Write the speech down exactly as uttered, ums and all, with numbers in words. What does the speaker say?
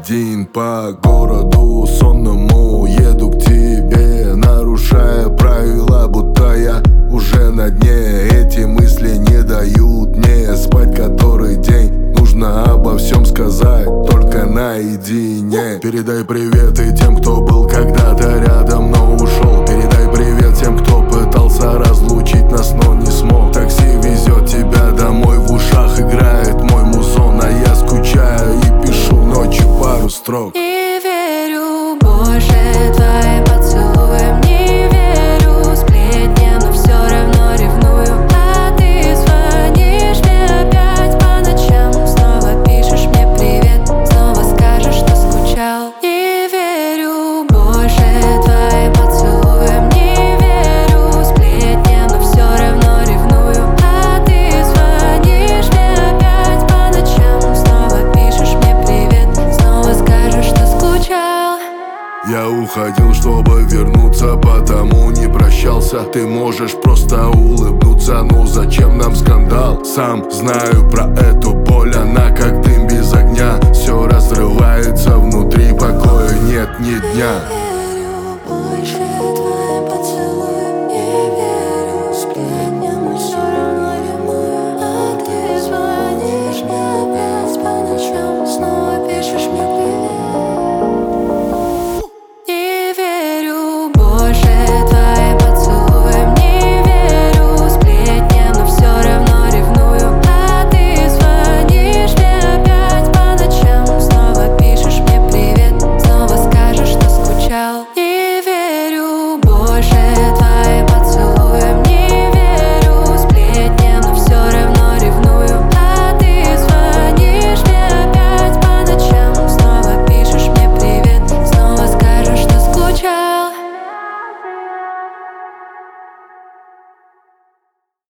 один по городу сонному еду к тебе, нарушая правила, будто я уже на дне. Эти мысли не дают мне спать который день. Нужно обо всем сказать, только наедине. Передай привет и тем, кто был когда-то рядом, но ушел. Передай привет тем, кто пытался разлучить нас, но не смог. Такси везет тебя домой, в ушах играет мой музон, а я скучаю и пишу ночью пару строк. Не верю больше твоим поцелуям, не верю сплетням, но все равно ревную. А ты звонишь мне опять по ночам, снова пишешь мне привет, снова скажешь, что скучал. Не верю больше твоим поцелуям, не верю сплетням, но все равно ревную. А ты звонишь мне опять по ночам, снова пишешь мне привет, снова скажешь, что скучал. Я уходил, чтобы вернуться, потому не прощался. Ты можешь просто улыбнуться, ну зачем нам скандал? Сам знаю про эту боль, она как дым без огня. Все разрывается внутри, покоя нет ни дня.